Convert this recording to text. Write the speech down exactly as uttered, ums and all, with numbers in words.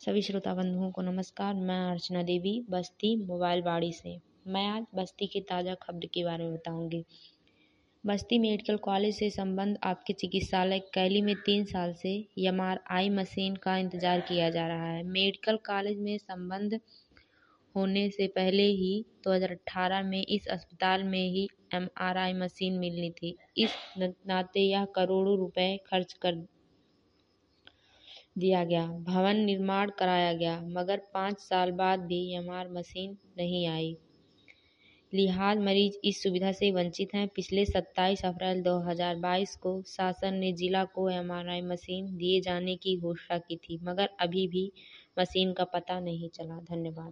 सभी श्रोता बंधुओं को नमस्कार। मैं अर्चना देवी बस्ती मोबाइल बाड़ी से। मैं आज बस्ती की ताज़ा खबर के बारे में बताऊंगी। बस्ती मेडिकल कॉलेज से संबंध आपके चिकित्सालय कैली में तीन साल से एम आर आई मशीन का इंतजार किया जा रहा है। मेडिकल कॉलेज में संबंध होने से पहले ही दो हज़ार अठारह में इस अस्पताल में ही एम आर आई मशीन मिलनी थी। इस नाते यह करोड़ों रुपए खर्च कर दिया गया, भवन निर्माण कराया गया, मगर पाँच साल बाद भी एम आर आई मशीन नहीं आई। लिहाज मरीज इस सुविधा से वंचित हैं। पिछले सत्ताईस अप्रैल दो हज़ार बाईस को शासन ने जिला को एम आर आई मशीन दिए जाने की घोषणा की थी, मगर अभी भी मशीन का पता नहीं चला। धन्यवाद।